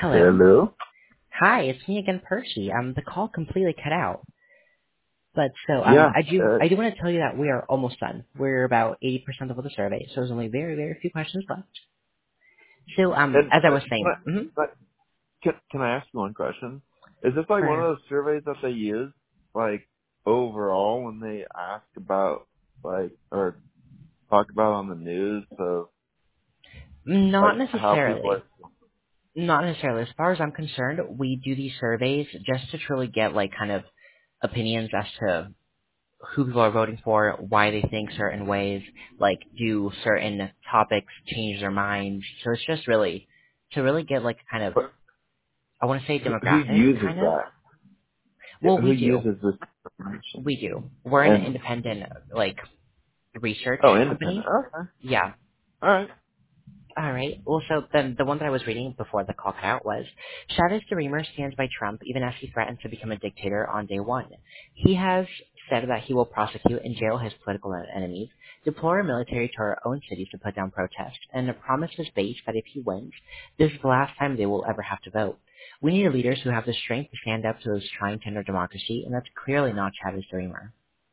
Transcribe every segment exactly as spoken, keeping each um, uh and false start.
Hello. Hello? Hi, it's me again, Percy. Um, the call completely cut out. But so, um, Yeah. I do, Uh, I do want to tell you that we are almost done. We're about eighty percent of the survey, so there's only very, very few questions left. So, um, and as I uh, was can, saying, I, mm-hmm, but can, can I ask you one question? Is this like one of for those surveys that they use, like, overall when they ask about, like, or talk about on the news of, not like, how people are... necessarily, not necessarily. As far as I'm concerned, we do these surveys just to truly get like kind of opinions as to who people are voting for, why they think certain ways, like do certain topics change their minds. So it's just really to really get like kind of But I want to say who who demographic, uses kind of. that? Yeah, Well, who we do. uses this information? We do. We're an And, independent, like, research oh, independent. company. Okay. Yeah. Alright. All right. Well, so then the one that I was reading before the call cut out was, Chavez the Reamer stands by Trump even as he threatens to become a dictator on day one. He has said that he will prosecute and jail his political enemies, deploy our military to our own cities to put down protests, and the promise his base that if he wins, this is the last time they will ever have to vote. We need leaders who have the strength to stand up to those trying to enter democracy, and that's clearly not Chavez the Reamer.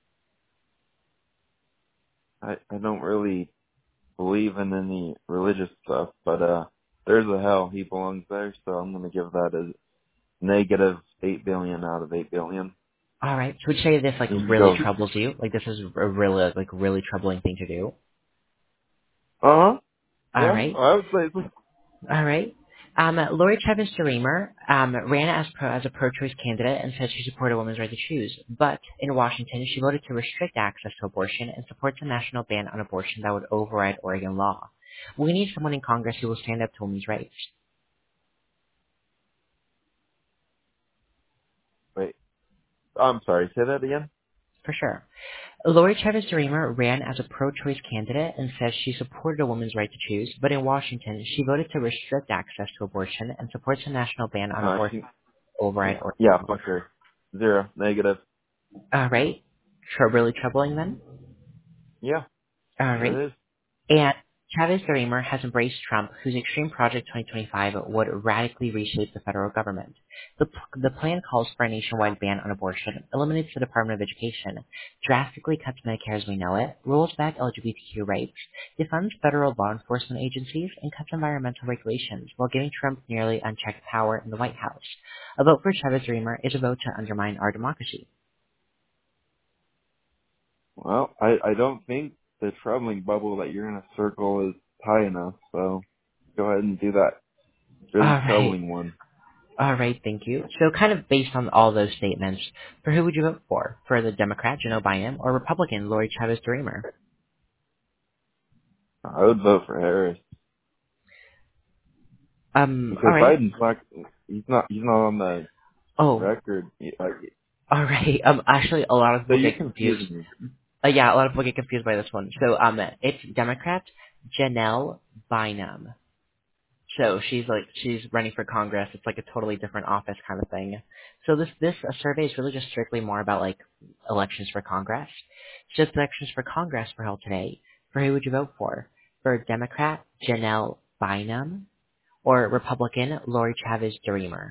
I, I don't really believe in any religious stuff, but, uh, there's a hell. He belongs there, so I'm gonna give that a negative eight billion out of eight billion. All right. So would you say this like You can really go. troubles you? Like this is a really like really troubling thing to do. Uh huh. All Yeah, right. I would say so. All right. Um, Lori Chavez DeRemer um, ran as, pro, as a pro-choice candidate and said she supported women's right to choose. But in Washington, she voted to restrict access to abortion and supports a national ban on abortion that would override Oregon law. We need someone in Congress who will stand up to women's rights, Wait, I'm sorry. Say that again. for sure. Lori Chavez DeRemer ran as a pro-choice candidate and says she supported a woman's right to choose, but in Washington, she voted to restrict access to abortion and supports a national ban on Uh, abortion she, override yeah, Oregon yeah, law. fuck her. Zero, negative. All right. Tr- really troubling then? Yeah, All right. sure is. And Chavez Reamer has embraced Trump, whose Extreme Project twenty twenty-five would radically reshape the federal government. The, p- the plan calls for a nationwide ban on abortion, eliminates the Department of Education, drastically cuts Medicare as we know it, rolls back L G B T Q rights, defunds federal law enforcement agencies, and cuts environmental regulations while giving Trump nearly unchecked power in the White House. A vote for Chavez Reamer is a vote to undermine our democracy. Well, I, I don't think the troubling bubble that you're in a circle is high enough, so go ahead and do that All really right. troubling one. All right, thank you. So kind of based on all those statements, for who would you vote for? For the Democrat, Joe Biden, or Republican, Lori Chavez DeRemer? I would vote for Harris Um, all because right. Biden's not. He's not. He's not on the Oh, record. He- Like, all right. Um, actually, a lot of so people you're get confused. confusing me. Uh, yeah, a lot of people get confused by this one. So, um, it's Democrat Janelle Bynum. So she's like she's running for Congress. It's like a totally different office kind of thing. So this this uh, survey is really just strictly more about like elections for Congress. So if elections for Congress were held today, for who would you vote for? For Democrat Janelle Bynum or Republican Lori Chavez DeRemer?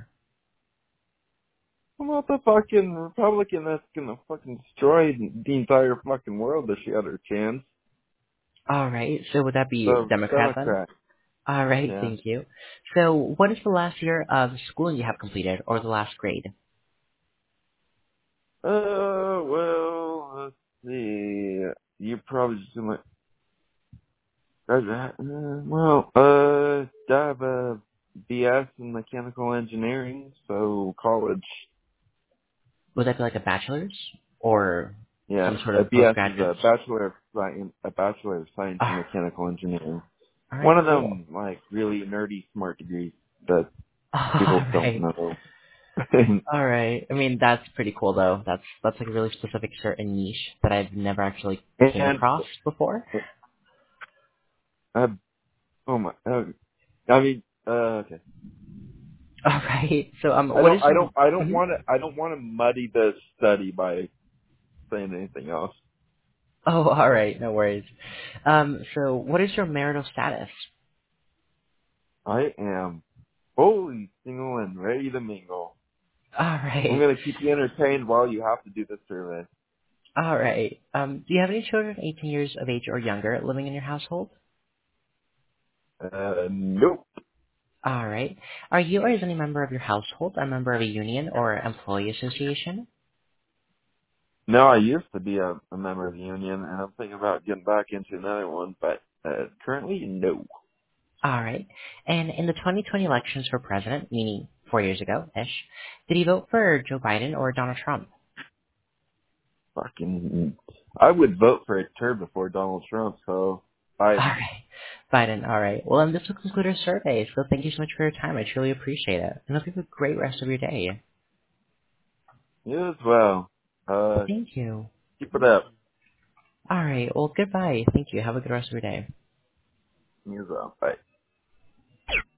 I'm not the fucking Republican that's gonna fucking destroy the entire fucking world if she had her chance. All right. So would that be The Democrat then? Democrat. All right. Yeah. Thank you. So what is the last year of schooling you have completed or the last grade? Uh, well, let's see. You probably just gonna, uh, well, uh, I have a B S in mechanical engineering, so college. Would that be like a bachelor's or Yeah, some sort a of B S is postgraduate? a bachelor of science, a bachelor of science in Ah, mechanical engineering. all right, One of cool. them, like, really nerdy smart degrees that All people don't right. know. All right. I mean, that's pretty cool though. That's that's like a really specific certain niche that I've never actually came and, across before. uh, oh my, uh, I mean, uh, okay. All right. So, um, I what don't, is I your? don't, I don't Mhm. want to, I don't want to muddy the study by saying anything else. Oh, all right. No worries. Um, so what is your marital status? I am Fully single and ready to mingle. All I'm right. gonna keep you entertained while you have to do this survey. All right. Um, do you have any children eighteen years of age or younger living in your household? Uh, nope. All right. Are you or is any member of your household a member of a union or employee association? No, I used to be a, a member of the union, and I'm thinking about getting back into another one, but uh, currently, no. All right. And in the twenty twenty elections for president, meaning four years ago-ish, did you vote for Joe Biden or Donald Trump? Fucking, I would vote for a turd before Donald Trump, so All Biden. right. Biden, all right. Well, then this will conclude our survey, so thank you so much for your time. I truly appreciate it. And hope you have a great rest of your day. You as well. Uh, Thank you. keep it up. All right. Well, goodbye. Thank you. Have a good rest of your day. You as well. Bye.